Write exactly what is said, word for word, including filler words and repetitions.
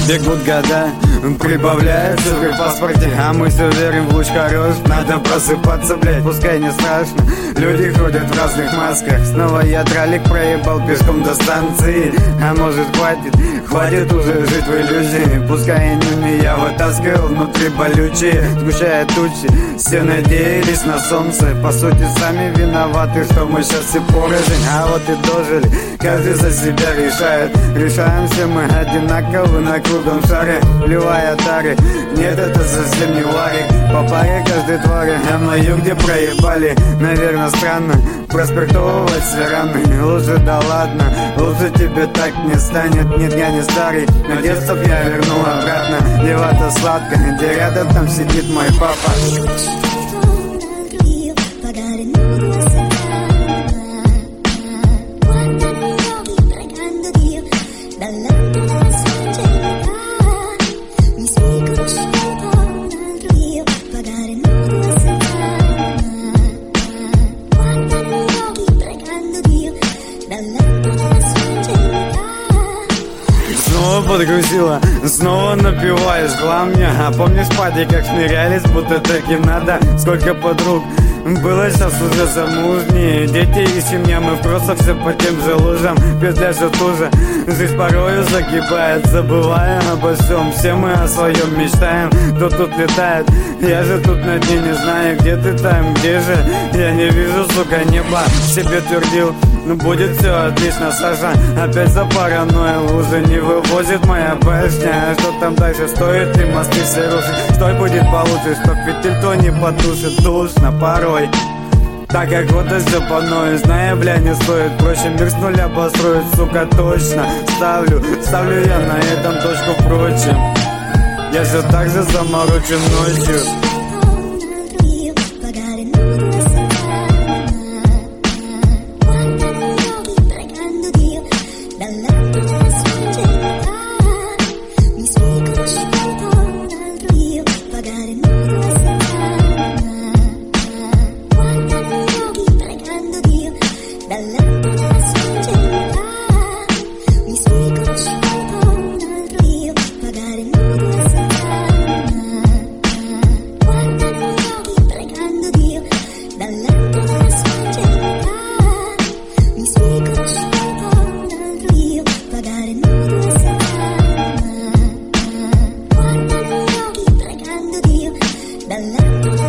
Бегут года, прибавляются в паспорте, а мы все верим в луч хорош. Надо просыпаться, блять, пускай не страшно. Люди ходят в разных масках. Снова я тралик проебал пешком до станции. А может хватит, хватит уже жить в иллюзии. Пускай не я вытаскивал внутри болючие, сгущая тучи. Все надеялись на солнце, по сути сами виноваты, что мы сейчас все порознь. А вот и дожили, каждый за себя решает. Решаем все мы одинаково на круглом шаре, вливая тары. Нет, это совсем не варик. По паре каждой твари, а на юге проебали. Наверное, странно проспиртовывать все раны. Лучше да ладно, лучше тебе так не станет. Нет, я не старый, но детство я верну обратно. Дева-то сладко, где рядом там сидит мой папа. Снова подгрузила, снова напиваешь гламня. А помнишь, пади, как смирялись, будто таким надо. Сколько подруг было, сейчас уже замужние. Дети и семья, мы просто все по тем же лужам. Петля же туже, жизнь порою загибает, забывая обо всем. Все мы о своем мечтаем, кто тут летает. Я же тут на дне не знаю, где ты там, где же. Я не вижу, сука, неба. Себе твердил, ну будет все отлично, Саша. Опять за паранойей лужи не вывозит моя башня. Что там дальше стоит, и мосты все рушить. Стой, будет получше, чтоб фитиль то не потушит. Душно порой, так как вот и все по ной. Зная, бля, не стоит, проще мир с нуля построить, сука, точно. Ставлю, ставлю я на этом точку, впрочем. Я все так же заморочен ночью. Dalla